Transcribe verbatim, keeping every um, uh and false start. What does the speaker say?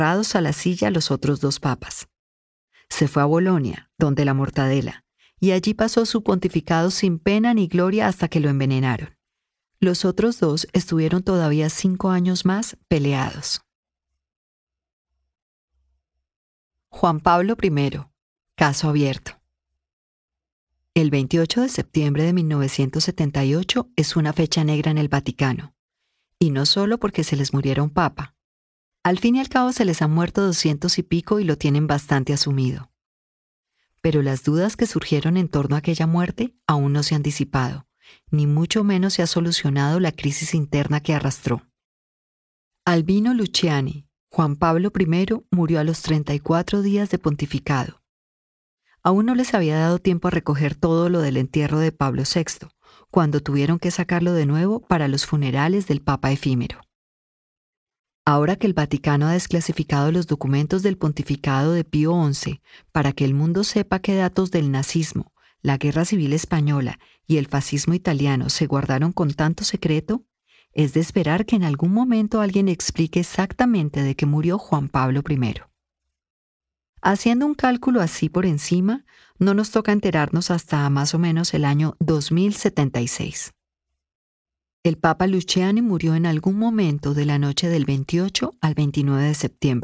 aferrados a la silla los otros dos papas. Se fue a Bolonia, donde la mortadela, y allí pasó su pontificado sin pena ni gloria hasta que lo envenenaron. Los otros dos estuvieron todavía cinco años más peleados. Juan Pablo primero. Caso abierto. El veintiocho de septiembre de mil novecientos setenta y ocho es una fecha negra en el Vaticano. Y no solo porque se les muriera un papa. Al fin y al cabo se les han muerto doscientos y pico y lo tienen bastante asumido. Pero las dudas que surgieron en torno a aquella muerte aún no se han disipado, ni mucho menos se ha solucionado la crisis interna que arrastró. Albino Luciani, Juan Pablo primero, murió a los treinta y cuatro días de pontificado. Aún no les había dado tiempo a recoger todo lo del entierro de Pablo sexto, cuando tuvieron que sacarlo de nuevo para los funerales del Papa efímero. Ahora que el Vaticano ha desclasificado los documentos del pontificado de Pío once para que el mundo sepa qué datos del nazismo, la Guerra Civil Española y el fascismo italiano se guardaron con tanto secreto, es de esperar que en algún momento alguien explique exactamente de qué murió Juan Pablo primero. Haciendo un cálculo así por encima, no nos toca enterarnos hasta más o menos el año dos mil setenta y seis. El Papa Luciani murió en algún momento de la noche del veintiocho al veintinueve de septiembre.